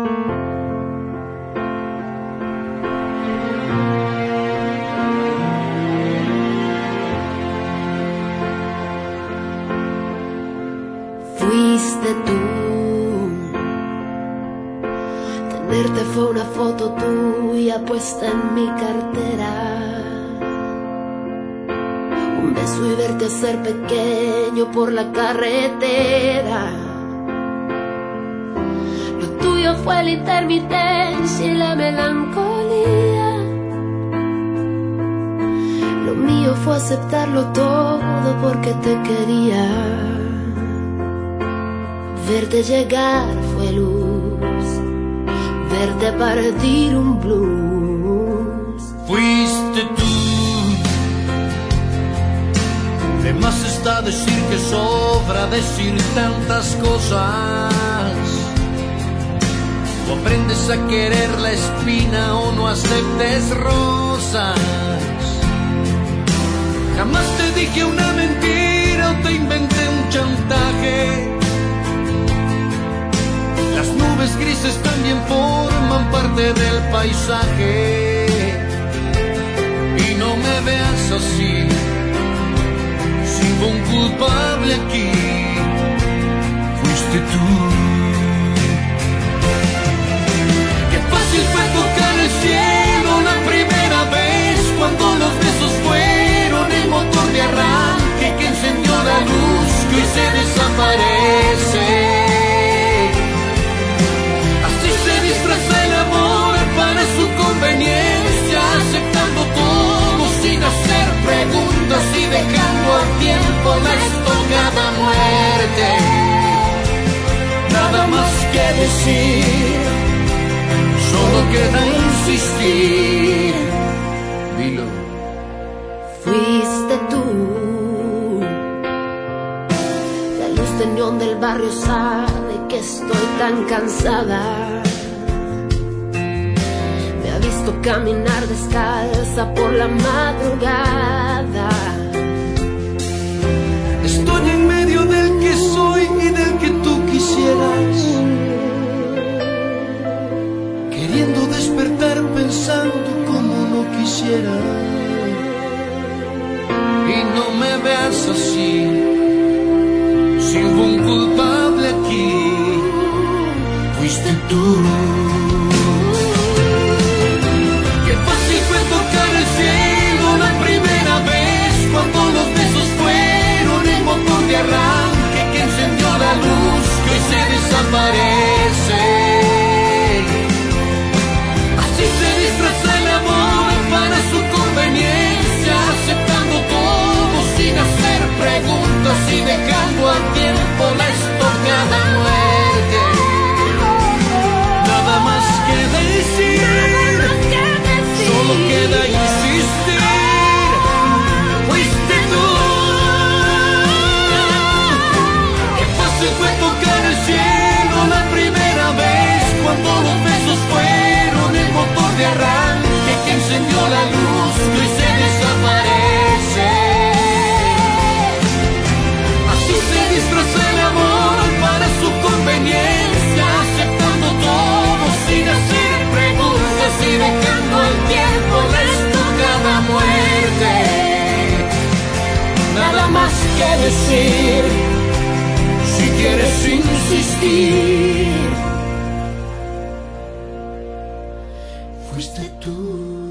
Fuiste tú. Tenerte fue una foto tuya puesta en mi cartera. Un beso y verte ser pequeño por la carretera. Lo tuyo fue la intermitencia y la melancolía. Lo mío fue aceptarlo todo porque te quería. Verte llegar fue luz, verte partir un blues. Fuiste tú. De más está decir que sobra decir tantas cosas. O aprendes a querer la espina o no aceptes rosas. Jamás te dije una mentira o te inventé un chantaje. Las nubes grises también forman parte del paisaje. Y no me veas así, sin un culpable aquí. Fuiste tú. Qué fácil fue tocar el cielo la primera vez, cuando los besos fueron el motor de arranque que encendió la luz que hoy se desaparece. El amor para su conveniencia, aceptando todo sin hacer preguntas y dejando al tiempo la estocada muerte. Nada más que decir, solo queda insistir. Dilo. Fuiste tú. La luz de neón del barrio sabe que estoy tan cansada. Visto caminar descalza por la madrugada. Estoy en medio del que soy y del que tú quisieras, queriendo despertar pensando como no quisiera. Y no me veas así, sin un culpable aquí. Fuiste tú. Cuando los besos fueron el motor de arranque que encendió la luz que hoy se desaparece. Así se disfraza el amor para su conveniencia, aceptando todo sin hacer preguntas y dejando al tiempo la estocada muerte. Nada más que decir, solo queda insistir. Fue tocar el cielo la primera vez, cuando los besos fueron el motor de arranque que encendió la luz que hoy se desaparece. Así se disfraza el amor para su conveniencia, aceptando todo sin hacer preguntas y dejando al tiempo la estocada muerte. Nada más que decir, si quieres insistir, fuiste tú.